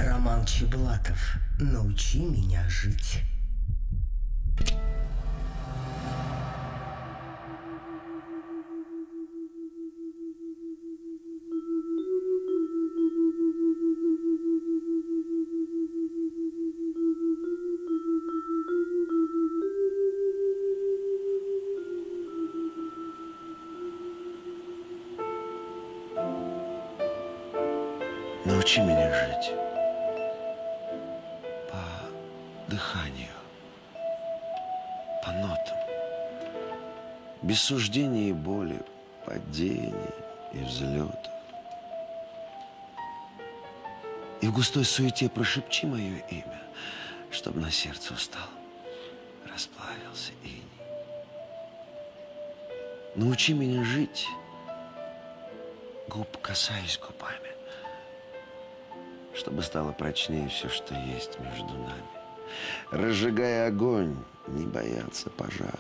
Роман Чеблатов. Научи меня жить. Научи меня жить по дыханию, по нотам, без суждений и боли, падений и взлетов. И в густой суете прошепчи мое имя, чтоб на сердце устал, расплавился иней. Научи меня жить, губ касаясь губами, чтобы стало прочнее все, что есть между нами. Разжигая огонь, не бояться пожара.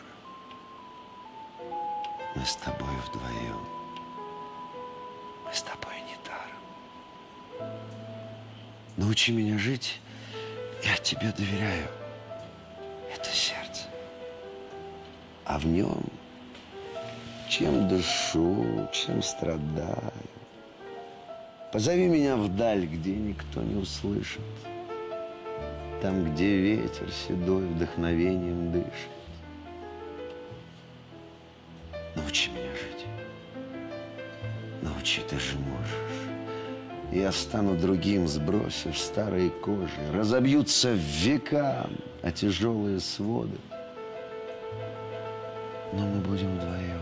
Мы с тобой вдвоем. Мы с тобой недаром. Научи меня жить, я тебе доверяю. Это сердце. А в нем, чем дышу, чем страдаю. Позови меня вдаль, где никто не услышит. Там, где ветер седой вдохновением дышит. Научи меня жить. Научи, ты же можешь. Я стану другим, сбросив старые кожи. Разобьются векам, а тяжелые своды. Но мы будем вдвоем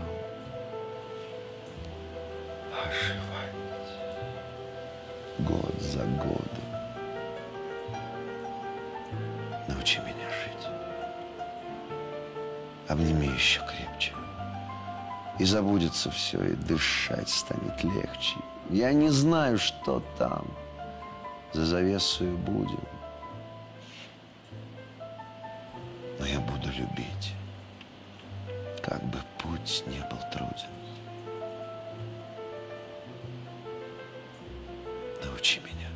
оживать. Год за годом. Научи меня жить. Обними еще крепче. И забудется все, и дышать станет легче. Я не знаю, что там за завесою будем. Но я буду любить, как бы путь не был труден. Научи меня.